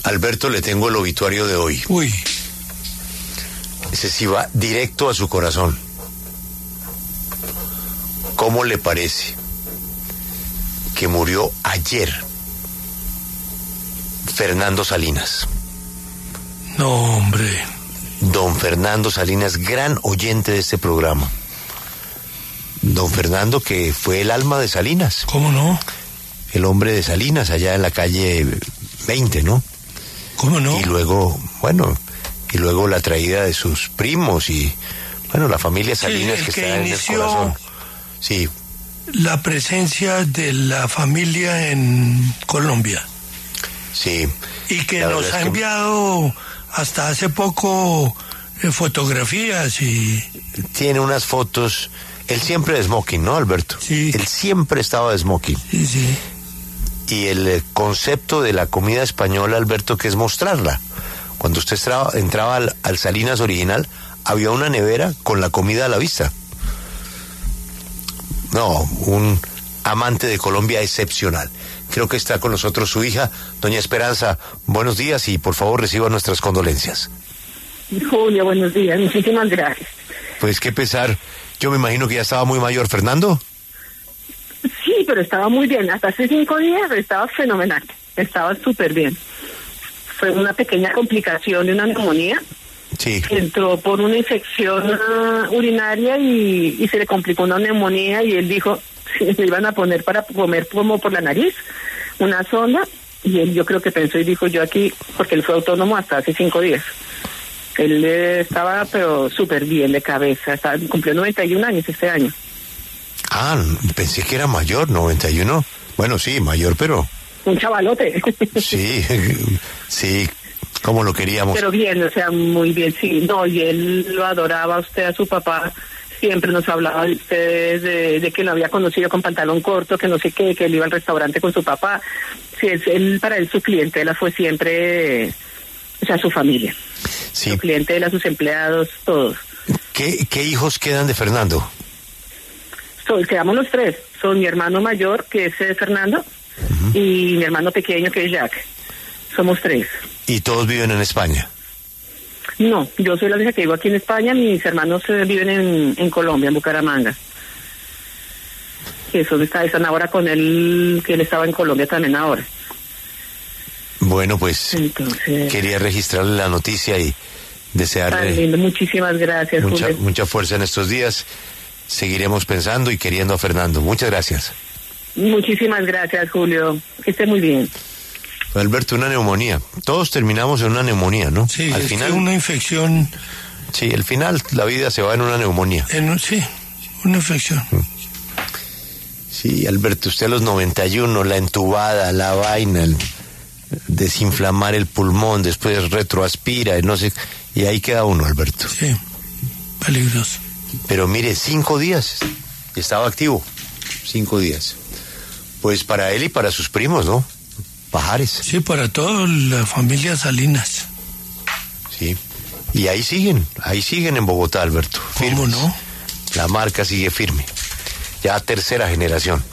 Alberto, le tengo el obituario de hoy. Uy. Ese sí va directo a su corazón. ¿Cómo le parece que murió ayer Fernando Salinas? No, hombre. Don Fernando Salinas, gran oyente de este programa. Don Fernando, que fue el alma de Salinas. ¿Cómo no? El hombre de Salinas, allá en la calle 20, ¿no? ¿Cómo no? Y luego, la traída de sus primos y, la familia Salinas, sí, que está en el corazón. Sí. La presencia de la familia en Colombia. Sí. Y que nos ha enviado hasta hace poco fotografías y... Tiene unas fotos. Él siempre de smoking, ¿no, Alberto? Sí. Él siempre estaba de smoking. Sí, sí. Y el concepto de la comida española, Alberto, que es mostrarla. Cuando usted entraba al Salinas original, había una nevera con la comida a la vista. No, un amante de Colombia excepcional. Creo que está con nosotros su hija, doña Esperanza. Buenos días y por favor reciba nuestras condolencias. Julio, buenos días, muchísimas gracias. Pues qué pesar, yo me imagino que ya estaba muy mayor, ¿Fernando? Sí, pero estaba muy bien, hasta hace 5 días estaba fenomenal, estaba súper bien. Fue una pequeña complicación de una neumonía. Sí. Entró por una infección urinaria y se le complicó una neumonía y él dijo, le iban a poner para comer como por la nariz, una sonda, y él yo creo que pensó y dijo, yo aquí, porque él fue autónomo hasta hace 5 días. Él estaba pero súper bien de cabeza, cumplió 91 años este año. Ah, pensé que era mayor, 91. Bueno, sí, mayor, pero... Un chavalote. Sí, sí, como lo queríamos. Pero bien, o sea, muy bien, sí. No, y él lo adoraba a usted, a su papá. Siempre nos hablaba de ustedes, de que lo había conocido con pantalón corto, que no sé qué, que él iba al restaurante con su papá. Sí, para él su clientela fue siempre, o sea, su familia. Sí. Su clientela, sus empleados, todos. ¿Qué hijos quedan de Fernando? Quedamos los 3. Son mi hermano mayor, que es Fernando, y mi hermano pequeño, que es Jack. Somos 3. ¿Y todos viven en España? No, yo soy la única que vivo aquí en España, mis hermanos viven en Colombia, en Bucaramanga. Que eso están ahora con él, que él estaba en Colombia también ahora. Bueno, pues entonces, quería registrarle la noticia y desearle lindo. Muchísimas gracias, mucha fuerza en estos días. Seguiremos pensando y queriendo a Fernando. Muchas gracias. Muchísimas gracias, Julio. Que esté muy bien. Alberto, una neumonía. Todos terminamos en una neumonía, ¿no? Sí, al final una infección. Sí, al final la vida se va en una neumonía. Sí, una infección. Sí, Alberto, usted a los 91, la entubada, la vaina, el desinflamar el pulmón, después retroaspira, no sé, y ahí queda uno, Alberto. Sí, peligroso. Pero mire, 5 días, estaba activo, 5 días. Pues para él y para sus primos, ¿no? Pajares. Sí, para toda la familia Salinas. Sí, y ahí siguen en Bogotá, Alberto. ¿Cómo no? La marca sigue firme, ya 3ª generación.